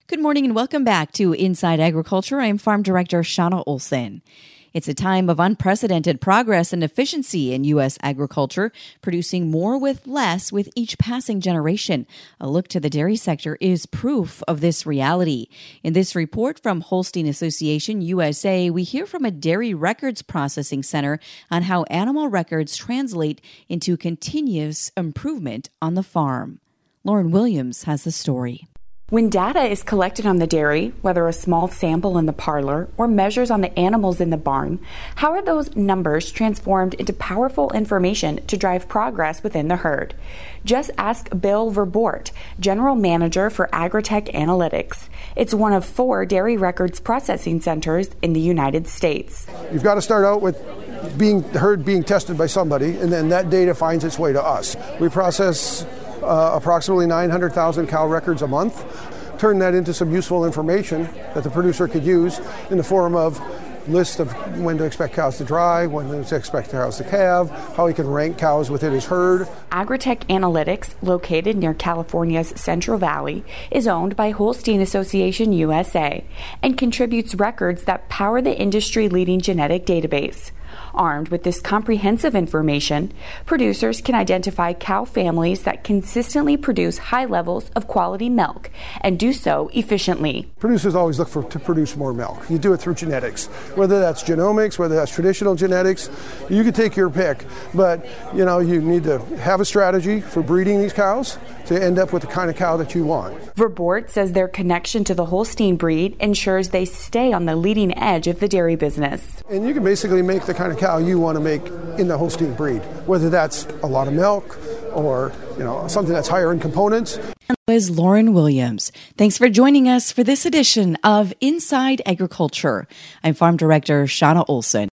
Good morning and welcome back to Inside Agriculture. I'm Farm Director Shauna Olson. It's a time of unprecedented progress and efficiency in U.S. agriculture, producing more with less with each passing generation. A look to the dairy sector is proof of this reality. In this report from Holstein Association USA, we hear from a dairy records processing center on how animal records translate into continuous improvement on the farm. Lauren Williams has the story. When data is collected on the dairy, whether a small sample in the parlor or measures on the animals in the barn, how are those numbers transformed into powerful information to drive progress within the herd? Just ask Bill Verboort, General Manager for Agritech Analytics. It's one of 4 dairy records processing centers in the United States. You've got to start out with the herd being tested by somebody, and then that data finds its way to us. We process approximately 900,000 cow records a month, turn that into some useful information that the producer could use in the form of list of when to expect cows to dry, when to expect cows to calve, how he can rank cows within his herd. Agritech Analytics, located near California's Central Valley, is owned by Holstein Association USA and contributes records that power the industry-leading genetic database. Armed with this comprehensive information, producers can identify cow families that consistently produce high levels of quality milk and do so efficiently. Producers always look to produce more milk. You do it through genetics, whether that's genomics, whether that's traditional genetics. You can take your pick, but you need to have a strategy for breeding these cows to end up with the kind of cow that you want. Verboort says their connection to the Holstein breed ensures they stay on the leading edge of the dairy business. And you can basically make the kind of cow you want to make in the Holstein breed, whether that's a lot of milk or something that's higher in components. Is Lauren Williams. Thanks for joining us for this edition of Inside Agriculture. I'm Farm Director Shauna Olson.